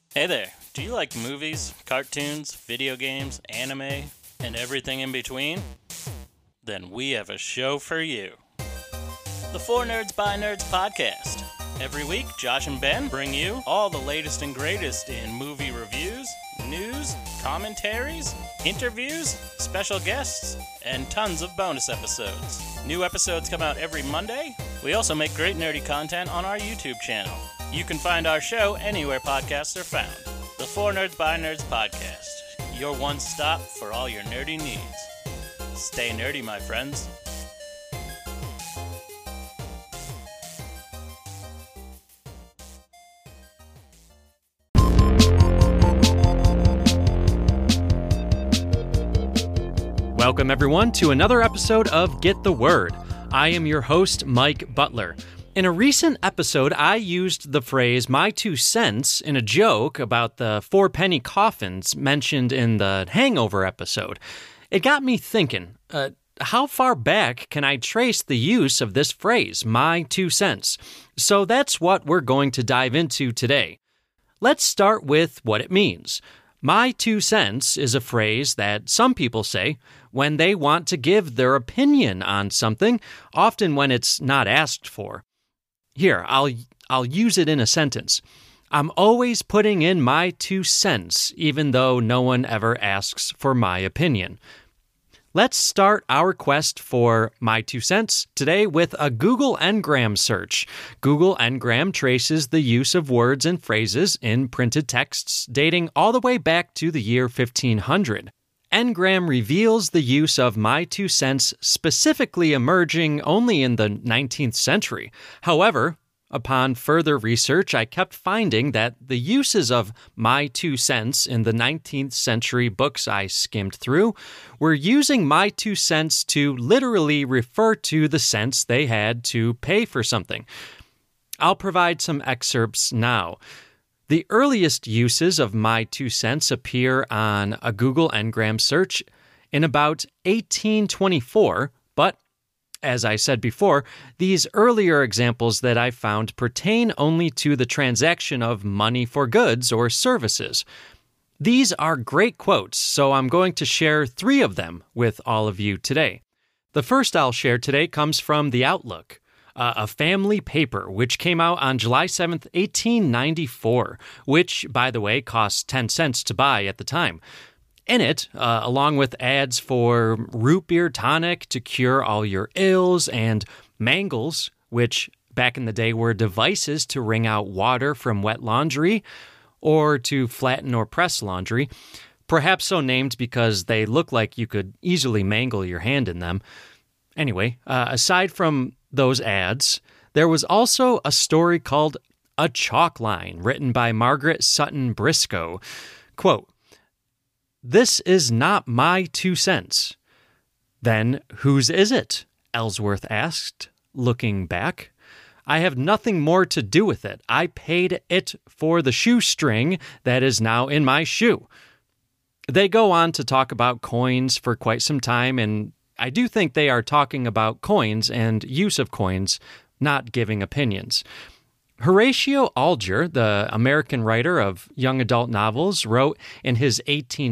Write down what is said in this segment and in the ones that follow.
Hey there, do you like movies, cartoons, video games, anime, and everything in between? Then we have a show for you. The For Nerds by Nerds podcast. Every week, Josh and Ben bring you all the latest and greatest in movie reviews, news, commentaries, interviews, special guests, and tons of bonus episodes. New episodes come out every Monday. We also make great nerdy content on our YouTube channel. You can find our show anywhere podcasts are found. The For Nerds by Nerds podcast. Your one stop for all your nerdy needs. Stay nerdy, my friends. Welcome, everyone, to another episode of Get the Word. I am your host, Mike Butler. In a recent episode, I used the phrase my 2 cents in a joke about the 4-penny coffins mentioned in the Hangover episode. It got me thinking, how far back can I trace the use of this phrase, my 2 cents? So that's what we're going to dive into today. Let's start with what it means. My 2 cents is a phrase that some people say when they want to give their opinion on something, often when it's not asked for. Here, I'll use it in a sentence. I'm always putting in my 2 cents, even though no one ever asks for my opinion. Let's start our quest for my 2 cents today with a Google Ngram search. Google Ngram traces the use of words and phrases in printed texts dating all the way back to the year 1500. Ngram reveals the use of my 2 cents specifically emerging only in the 19th century. However, upon further research, I kept finding that the uses of my 2 cents in the 19th century books I skimmed through were using my 2 cents to literally refer to the cents they had to pay for something. I'll provide some excerpts now. The earliest uses of my 2 cents appear on a Google Ngram search in about 1824, but as I said before, these earlier examples that I found pertain only to the transaction of money for goods or services. These are great quotes, so I'm going to share 3 of them with all of you today. The first I'll share today comes from The Outlook, a family paper which came out on July 7th, 1894, which, by the way, cost 10 cents to buy at the time. In it, along with ads for root beer tonic to cure all your ills and mangles, which back in the day were devices to wring out water from wet laundry or to flatten or press laundry, perhaps so named because they look like you could easily mangle your hand in them. Anyway, aside from those ads, there was also a story called A Chalk Line, written by Margaret Sutton Briscoe. Quote, "This is not my 2 cents. Then whose is it?" Ellsworth asked, looking back. "I have nothing more to do with it. I paid it for the shoestring that is now in my shoe." They go on to talk about coins for quite some time, and I do think they are talking about coins and use of coins, not giving opinions. Horatio Alger, the American writer of young adult novels, wrote in his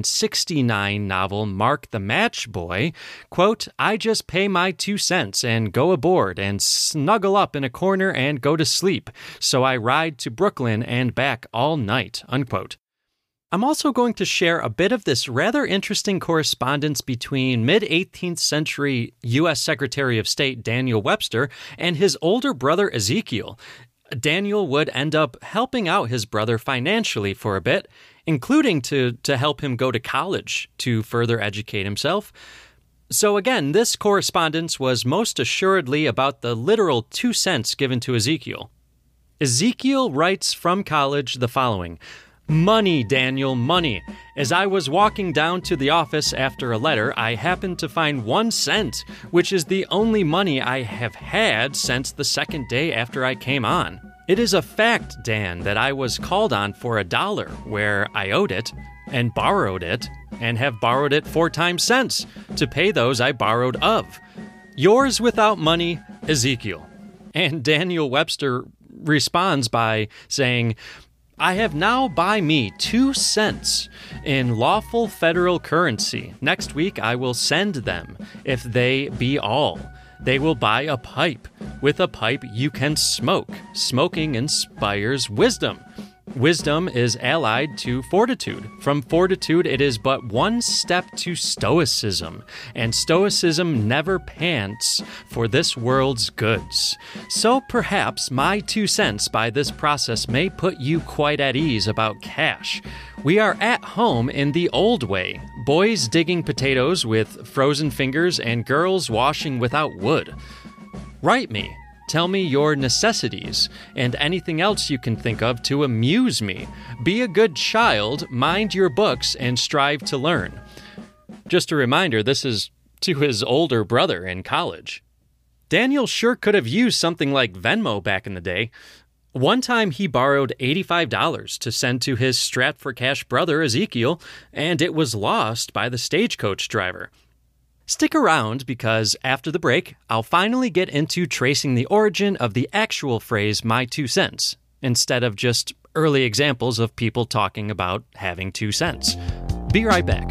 1869 novel Mark the Match Boy, quote, "I just pay my 2 cents and go aboard and snuggle up in a corner and go to sleep, so I ride to Brooklyn and back all night," unquote. I'm also going to share a bit of this rather interesting correspondence between mid-18th century U.S. Secretary of State Daniel Webster and his older brother Ezekiel. Daniel would end up helping out his brother financially for a bit, including to help him go to college to further educate himself. So again, this correspondence was most assuredly about the literal 2 cents given to Ezekiel. Ezekiel writes from college the following: "Money, Daniel, money. As I was walking down to the office after a letter, I happened to find 1 cent, which is the only money I have had since the 2nd day after I came on. It is a fact, Dan, that I was called on for $1 where I owed it, and borrowed it, and have borrowed it 4 times since, to pay those I borrowed of. Yours without money, Ezekiel." And Daniel Webster responds by saying, I have now by me 2 cents in lawful federal currency. Next week I will send them, if they be all. They will buy a pipe. With a pipe you can smoke. Smoking inspires wisdom. Wisdom is allied to fortitude. From fortitude, it is but one step to stoicism, and stoicism never pants for this world's goods. So perhaps my 2 cents by this process may put you quite at ease about cash. We are at home in the old way, boys digging potatoes with frozen fingers and girls washing without wood. Write me. Tell me your necessities, and anything else you can think of to amuse me. Be a good child, mind your books, and strive to learn. Just a reminder, this is to his older brother in college. Daniel sure could have used something like Venmo back in the day. One time he borrowed $85 to send to his strapped-for-cash brother Ezekiel, and it was lost by the stagecoach driver. Stick around because after the break, I'll finally get into tracing the origin of the actual phrase my 2 cents, instead of just early examples of people talking about having 2 cents. Be right back.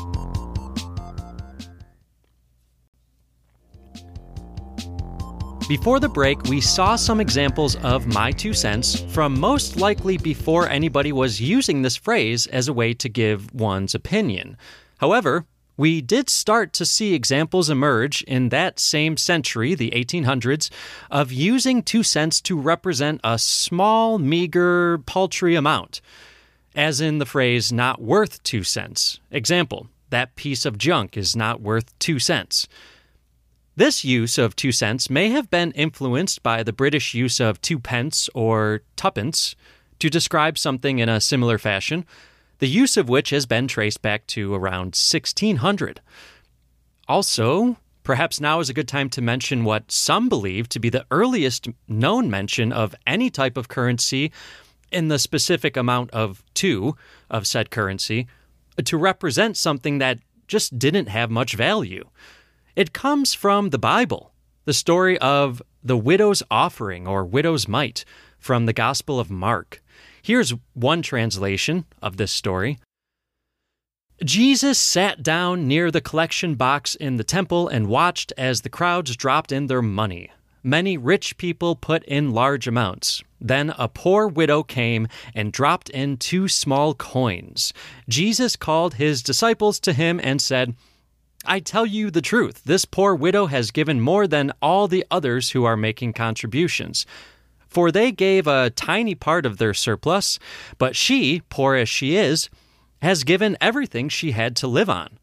Before the break, we saw some examples of my 2 cents from most likely before anybody was using this phrase as a way to give one's opinion. However, we did start to see examples emerge in that same century, the 1800s, of using 2 cents to represent a small, meager, paltry amount, as in the phrase not worth 2 cents. Example, that piece of junk is not worth 2 cents. This use of 2 cents may have been influenced by the British use of 2 pence or tuppence to describe something in a similar fashion, the use of which has been traced back to around 1600. Also, perhaps now is a good time to mention what some believe to be the earliest known mention of any type of currency in the specific amount of 2 of said currency to represent something that just didn't have much value. It comes from the Bible, the story of the widow's offering or widow's mite from the Gospel of Mark. Here's one translation of this story. Jesus sat down near the collection box in the temple and watched as the crowds dropped in their money. Many rich people put in large amounts. Then a poor widow came and dropped in 2 small coins. Jesus called his disciples to him and said, I tell you the truth, this poor widow has given more than all the others who are making contributions. For they gave a tiny part of their surplus, but she, poor as she is, has given everything she had to live on.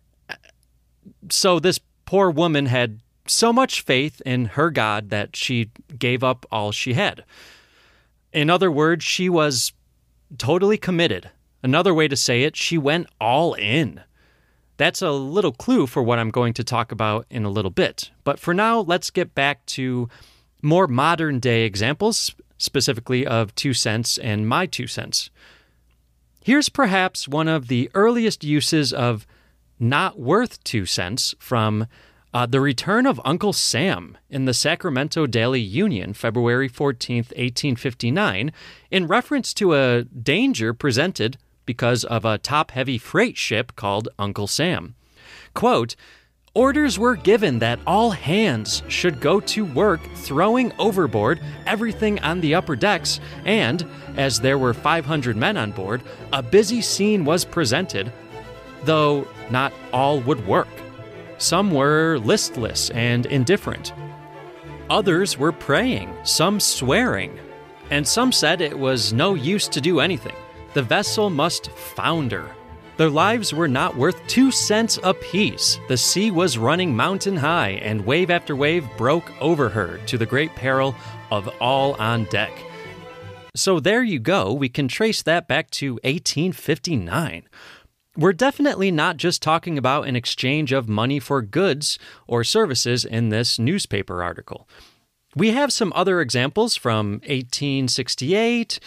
So this poor woman had so much faith in her God that she gave up all she had. In other words, she was totally committed. Another way to say it, she went all in. That's a little clue for what I'm going to talk about in a little bit. But for now, let's get back to more modern-day examples, specifically of 2 cents and my 2 cents. Here's perhaps one of the earliest uses of not worth 2 cents from the return of Uncle Sam in the Sacramento Daily Union, February 14th, 1859, in reference to a danger presented because of a top-heavy freight ship called Uncle Sam. Quote, orders were given that all hands should go to work throwing overboard everything on the upper decks, and, as there were 500 men on board, a busy scene was presented, though not all would work. Some were listless and indifferent. Others were praying, some swearing, and some said it was no use to do anything. The vessel must founder. Their lives were not worth 2 cents apiece. The sea was running mountain high, and wave after wave broke over her to the great peril of all on deck. So there you go. We can trace that back to 1859. We're definitely not just talking about an exchange of money for goods or services in this newspaper article. We have some other examples from 1868,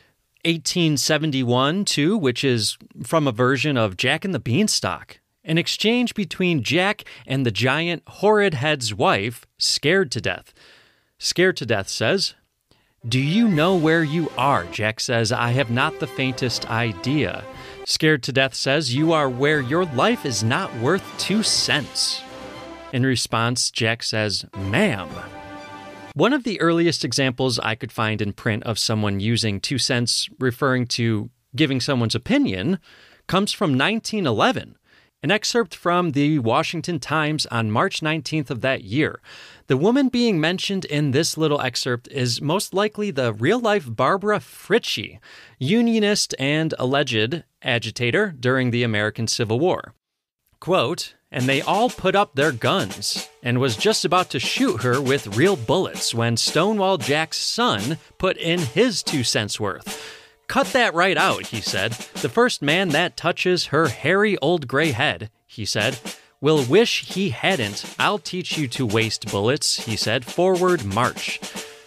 1871 too, which is from a version of Jack and the Beanstalk, an exchange between Jack and the giant Horrid Head's wife, Scared to Death. Scared to Death says, Do you know where you are? Jack says, I have not the faintest idea. Scared to Death says, you are where your life is not worth 2 cents. In response, Jack says, ma'am. One of the earliest examples I could find in print of someone using 2 cents referring to giving someone's opinion comes from 1911, an excerpt from the Washington Times on March 19th of that year. The woman being mentioned in this little excerpt is most likely the real-life Barbara Fritchie, unionist and alleged agitator during the American Civil War. Quote, and they all put up their guns and was just about to shoot her with real bullets when Stonewall Jack's son put in his 2 cents worth. Cut that right out, he said. The first man that touches her hairy old gray head, he said, will wish he hadn't. I'll teach you to waste bullets, he said. Forward march.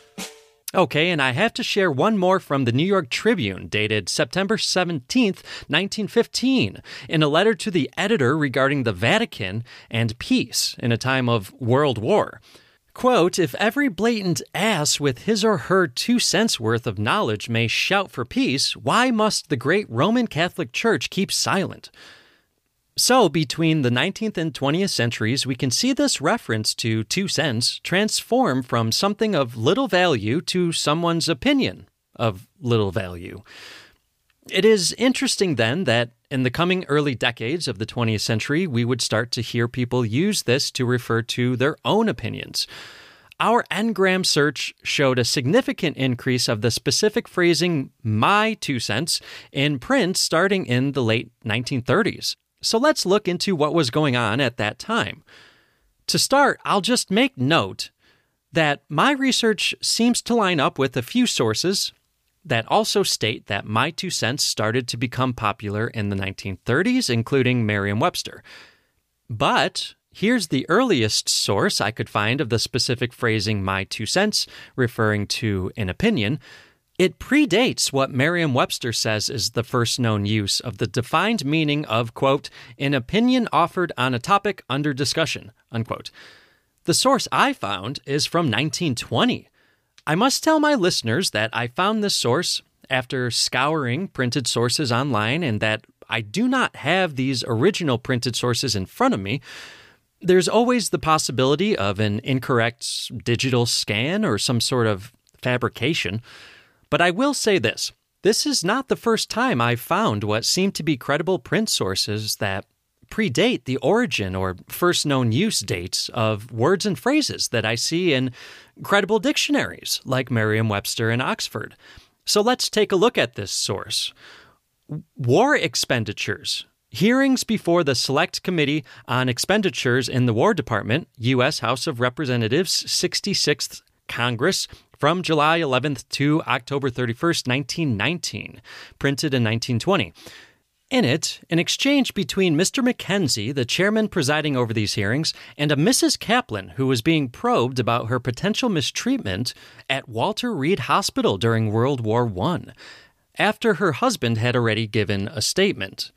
Okay, and I have to share one more from the New York Tribune, dated September 17th, 1915, in a letter to the editor regarding the Vatican and peace in a time of World War. Quote, if every blatant ass with his or her 2 cents worth of knowledge may shout for peace, why must the great Roman Catholic Church keep silent? So, between the 19th and 20th centuries, we can see this reference to 2 cents transform from something of little value to someone's opinion of little value. It is interesting, then, that in the coming early decades of the 20th century, we would start to hear people use this to refer to their own opinions. Our Ngram search showed a significant increase of the specific phrasing, my 2 cents, in print starting in the late 1930s. So let's look into what was going on at that time. To start, I'll just make note that my research seems to line up with a few sources that also state that my 2 cents started to become popular in the 1930s, including Merriam-Webster. But here's the earliest source I could find of the specific phrasing my 2 cents, referring to an opinion. It predates what Merriam-Webster says is the first known use of the defined meaning of, quote, an opinion offered on a topic under discussion, unquote. The source I found is from 1920. I must tell my listeners that I found this source after scouring printed sources online and that I do not have these original printed sources in front of me. There's always the possibility of an incorrect digital scan or some sort of fabrication. But I will say this. This is not the first time I've found what seem to be credible print sources that predate the origin or first known use dates of words and phrases that I see in credible dictionaries like Merriam-Webster and Oxford. So let's take a look at this source. War expenditures. Hearings before the Select Committee on Expenditures in the War Department, U.S. House of Representatives, 66th Congress, from July 11th to October 31st, 1919, printed in 1920. In it, an exchange between Mr. Mackenzie, the chairman presiding over these hearings, and a Mrs. Kaplan, who was being probed about her potential mistreatment at Walter Reed Hospital during World War I, after her husband had already given a statement.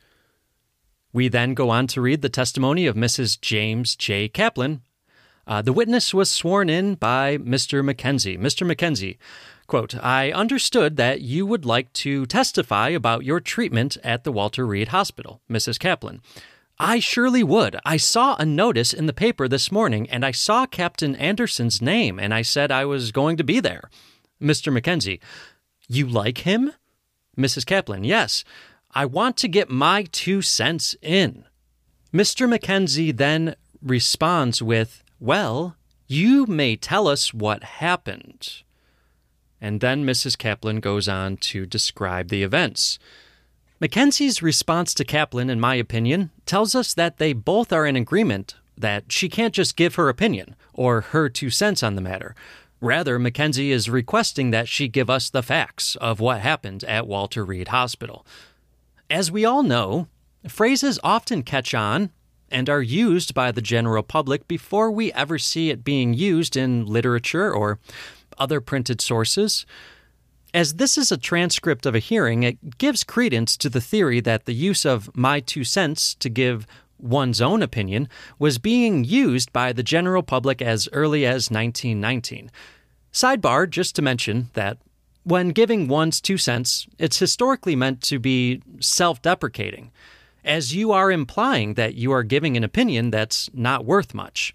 We then go on to read the testimony of Mrs. James J. Kaplan. The witness was sworn in by Mr. Mackenzie. Mr. Mackenzie, quote, I understood that you would like to testify about your treatment at the Walter Reed Hospital. Mrs. Kaplan, I surely would. I saw a notice in the paper this morning, and I saw Captain Anderson's name, and I said I was going to be there. Mr. Mackenzie, you like him? Mrs. Kaplan, yes. I want to get my 2 cents in. Mr. Mackenzie then responds with, well, you may tell us what happened. And then Mrs. Kaplan goes on to describe the events. Mackenzie's response to Kaplan, in my opinion, tells us that they both are in agreement that she can't just give her opinion or her 2 cents on the matter. Rather, Mackenzie is requesting that she give us the facts of what happened at Walter Reed Hospital. As we all know, phrases often catch on and are used by the general public before we ever see it being used in literature or other printed sources. As this is a transcript of a hearing, it gives credence to the theory that the use of my 2 cents to give one's own opinion was being used by the general public as early as 1919. Sidebar, just to mention that When giving one's 2 cents, it's historically meant to be self-deprecating, as you are implying that you are giving an opinion that's not worth much.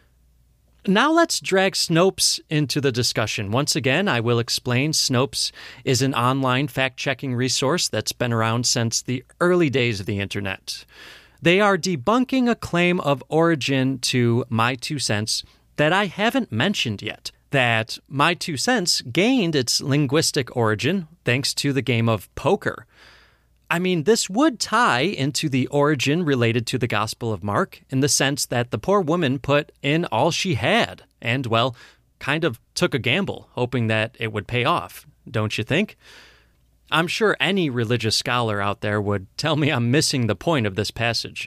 Now let's drag Snopes into the discussion. Once again, I will explain Snopes is an online fact-checking resource that's been around since the early days of the internet. They are debunking a claim of origin to My 2 cents that I haven't mentioned yet. That My 2 cents gained its linguistic origin thanks to the game of poker. I mean, this would tie into the origin related to the Gospel of Mark in the sense that the poor woman put in all she had and, well, kind of took a gamble, hoping that it would pay off, don't you think? I'm sure any religious scholar out there would tell me I'm missing the point of this passage.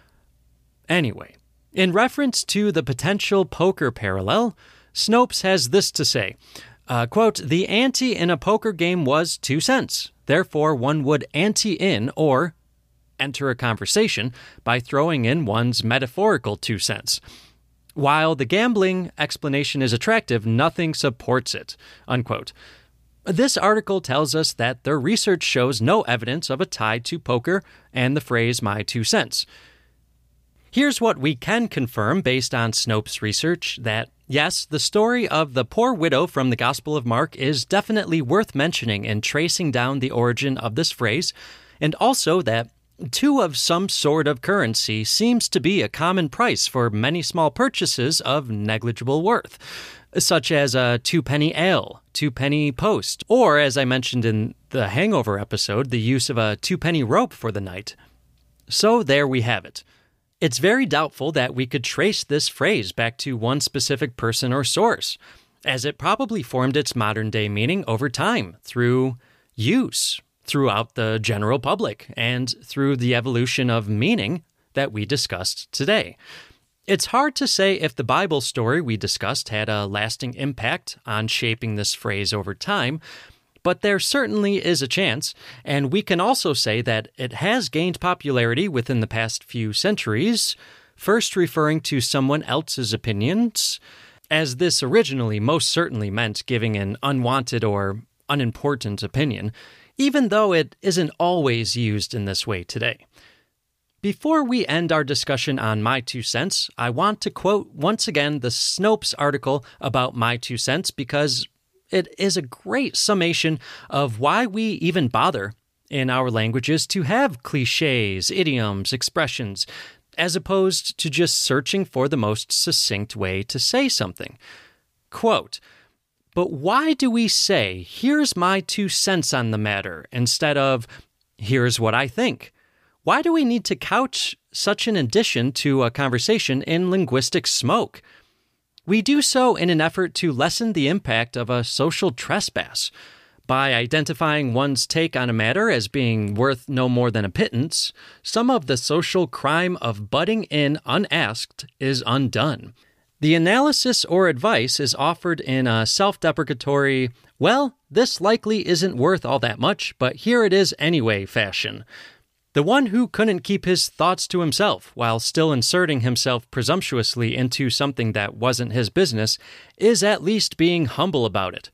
Anyway, in reference to the potential poker parallel, Snopes has this to say, quote, "The ante in a poker game was 2 cents. Therefore, one would ante in or enter a conversation by throwing in one's metaphorical 2 cents. While the gambling explanation is attractive, nothing supports it," unquote. This article tells us that their research shows no evidence of a tie to poker and the phrase "my 2 cents." Here's what we can confirm based on Snopes' research, that yes, the story of the poor widow from the Gospel of Mark is definitely worth mentioning in tracing down the origin of this phrase, and also that 2 of some sort of currency seems to be a common price for many small purchases of negligible worth, such as a 2-penny ale, 2-penny post, or, as I mentioned in the Hangover episode, the use of a 2-penny rope for the night. So there we have it. It's very doubtful that we could trace this phrase back to one specific person or source, as it probably formed its modern-day meaning over time through use throughout the general public and through the evolution of meaning that we discussed today. It's hard to say if the Bible story we discussed had a lasting impact on shaping this phrase over time, but there certainly is a chance, and we can also say that it has gained popularity within the past few centuries, first referring to someone else's opinions, as this originally most certainly meant giving an unwanted or unimportant opinion, even though it isn't always used in this way today. Before we end our discussion on My 2 cents, I want to quote once again the Snopes article about My 2 cents because it is a great summation of why we even bother in our languages to have cliches, idioms, expressions, as opposed to just searching for the most succinct way to say something. Quote, "But why do we say, 'Here's my 2 cents on the matter,' instead of, 'Here's what I think'? Why do we need to couch such an addition to a conversation in linguistic smoke? We do so in an effort to lessen the impact of a social trespass. By identifying one's take on a matter as being worth no more than a pittance, some of the social crime of butting in unasked is undone. The analysis or advice is offered in a self-deprecatory, 'well, this likely isn't worth all that much, but here it is anyway' fashion. The one who couldn't keep his thoughts to himself while still inserting himself presumptuously into something that wasn't his business is at least being humble about it."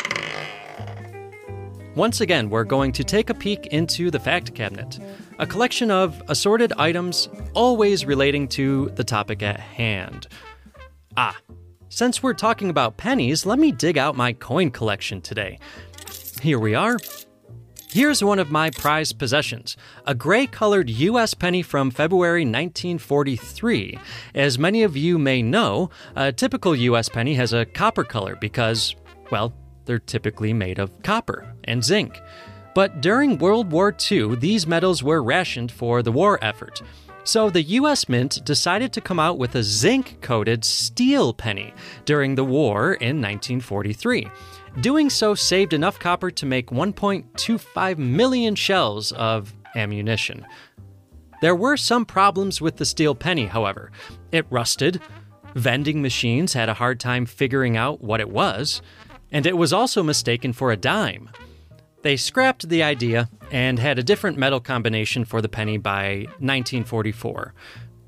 Once again, we're going to take a peek into the Fact Cabinet, a collection of assorted items always relating to the topic at hand. Since we're talking about pennies, let me dig out my coin collection today. Here we are. Here's one of my prized possessions, a gray-colored U.S. penny from February 1943. As many of you may know, a typical U.S. penny has a copper color because, well, they're typically made of copper and zinc. But during World War II, these metals were rationed for the war effort. So the U.S. Mint decided to come out with a zinc-coated steel penny during the war in 1943. Doing so saved enough copper to make 1.25 million shells of ammunition. There were some problems with the steel penny, however. It rusted, vending machines had a hard time figuring out what it was, and it was also mistaken for a dime. They scrapped the idea and had a different metal combination for the penny by 1944.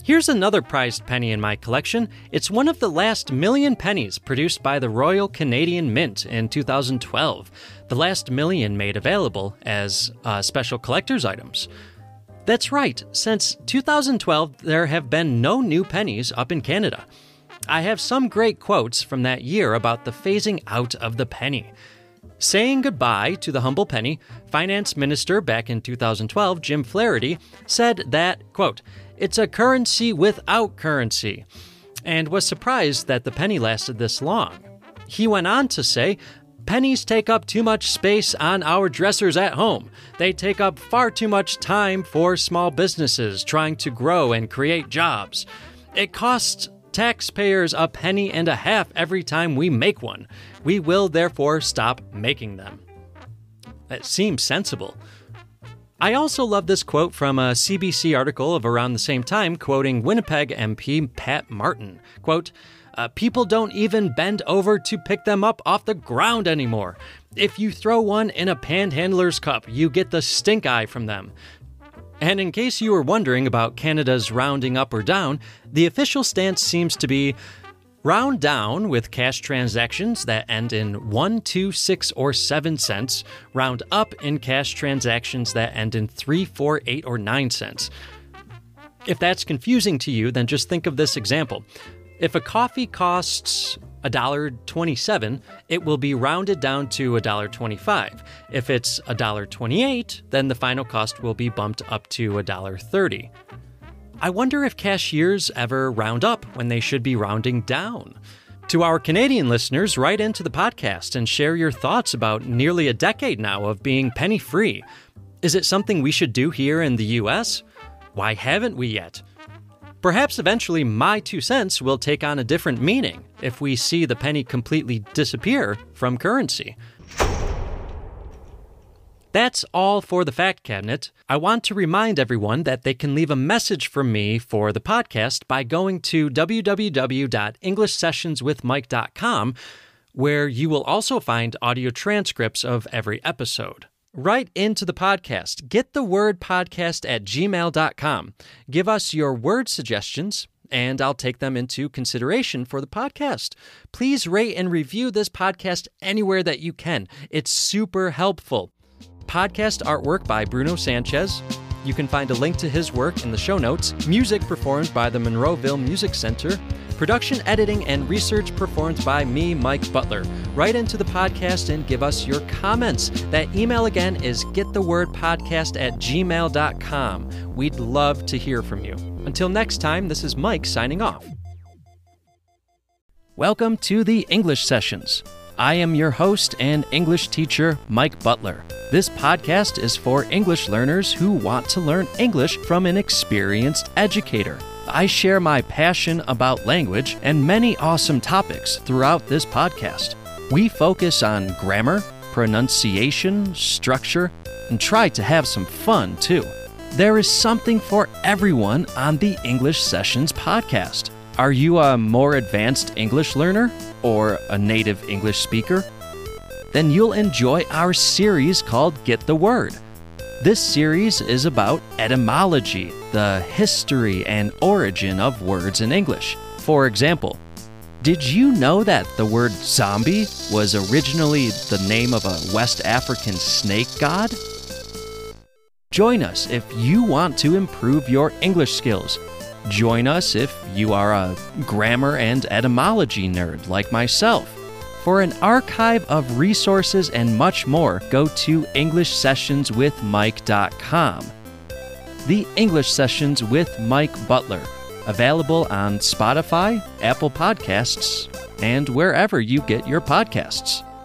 Here's another prized penny in my collection. It's one of the last million pennies produced by the Royal Canadian Mint in 2012. The last million made available as special collector's items. That's right, since 2012, there have been no new pennies up in Canada. I have some great quotes from that year about the phasing out of the penny. Saying goodbye to the humble penny, Finance Minister back in 2012, Jim Flaherty, said that, quote, "It's a currency without currency," and was surprised that the penny lasted this long. He went on to say, "Pennies take up too much space on our dressers at home. They take up far too much time for small businesses trying to grow and create jobs. It costs taxpayers a penny and a half every time we make one. We will therefore stop making them." That seems sensible. I also love this quote from a CBC article of around the same time, quoting Winnipeg MP Pat Martin. Quote, "People don't even bend over to pick them up off the ground anymore. If you throw one in a panhandler's cup, you get the stink eye from them." And in case you were wondering about Canada's rounding up or down, the official stance seems to be round down with cash transactions that end in 1, 2, 6, or 7 cents, round up in cash transactions that end in 3, 4, 8, or 9 cents. If that's confusing to you, then just think of this example. If a coffee costs $1.27, it will be rounded down to $1.25. If it's $1.28, then the final cost will be bumped up to $1.30. I wonder if cashiers ever round up when they should be rounding down. To our Canadian listeners, write into the podcast and share your thoughts about nearly a decade now of being penny-free. Is it something we should do here in the U.S.? Why haven't we yet? Perhaps eventually my 2 cents will take on a different meaning if we see the penny completely disappear from currency. That's all for the Fact Cabinet. I want to remind everyone that they can leave a message for me for the podcast by going to www.englishsessionswithmike.com, where you will also find audio transcripts of every episode. Write into the podcast. Get the word podcast at gmail.com. Give us your word suggestions, and I'll take them into consideration for the podcast. Please rate and review this podcast anywhere that you can. It's super helpful. Podcast artwork by Bruno Sanchez. You can find a link to his work in the show notes. Music performed by the Monroeville Music Center. Production, editing, and research performed by me, Mike Butler. Write into the podcast and give us your comments. That email again is getthewordpodcast@gmail.com. We'd love to hear from you. Until next time, this is Mike signing off. Welcome to the English Sessions. I am your host and English teacher, Mike Butler. This podcast is for English learners who want to learn English from an experienced educator. I share my passion about language and many awesome topics throughout this podcast. We focus on grammar, pronunciation, structure, and try to have some fun too. There is something for everyone on the English Sessions podcast. Are you a more advanced English learner or a native English speaker? Then you'll enjoy our series called Get the Word. This series is about etymology, the history and origin of words in English. For example, did you know that the word zombie was originally the name of a West African snake god? Join us if you want to improve your English skills. Join us if you are a grammar and etymology nerd like myself. For an archive of resources and much more, go to EnglishSessionsWithMike.com. The English Sessions with Mike Butler, available on Spotify, Apple Podcasts, and wherever you get your podcasts.